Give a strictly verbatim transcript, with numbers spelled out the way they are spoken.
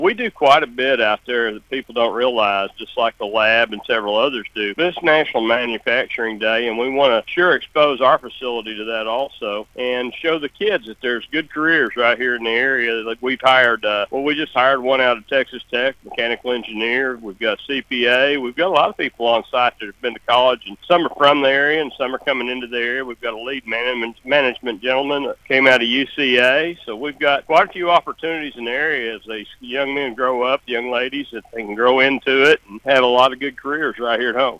We do quite a bit out there that people don't realize, just like the lab and several others do. This National Manufacturing Day, and we want to sure expose our facility to that also and show the kids that there's good careers right here in the area. Like we've hired, uh, well, we just hired one out of Texas Tech, mechanical engineer. We've got C P A. We've got a lot of people on site that have been to college, and some are from the area and some are coming into the area. We've got a lead management, management gentleman that came out of U C A. So we've got quite a few opportunities in the area as these young men grow up, young ladies, that they can grow into it and have a lot of good careers right here at home.